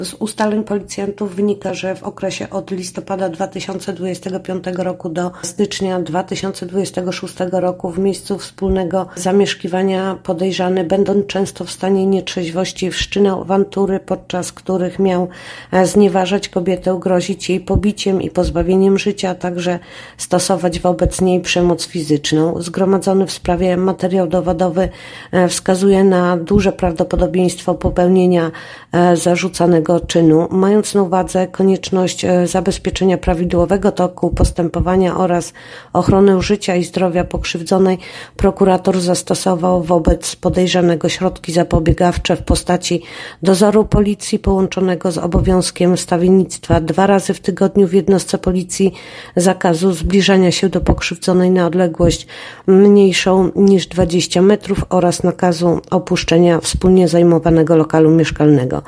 Z ustaleń policjantów wynika, że w okresie od listopada 2025 roku do stycznia 2026 roku w miejscu wspólnego zamieszkiwania podejrzany, będąc często w stanie nietrzeźwości, wszczynał awantury, podczas których miał znieważać kobietę, grozić jej pobiciem i pozbawieniem życia, a także stosować wobec niej przemoc fizyczną. Zgromadzony w sprawie materiał dowodowy wskazuje na duże prawdopodobieństwo popełnienia zarzucanego czynu, mając na uwadze konieczność zabezpieczenia prawidłowego toku postępowania oraz ochronę życia i zdrowia pokrzywdzonej, prokurator zastosował wobec podejrzanego środki zapobiegawcze w postaci dozoru policji połączonego z obowiązkiem stawiennictwa 2 razy w tygodniu w jednostce policji, zakazu zbliżania się do pokrzywdzonej na odległość mniejszą niż 20 metrów oraz nakazu opuszczenia wspólnie zajmowanego lokalu mieszkalnego.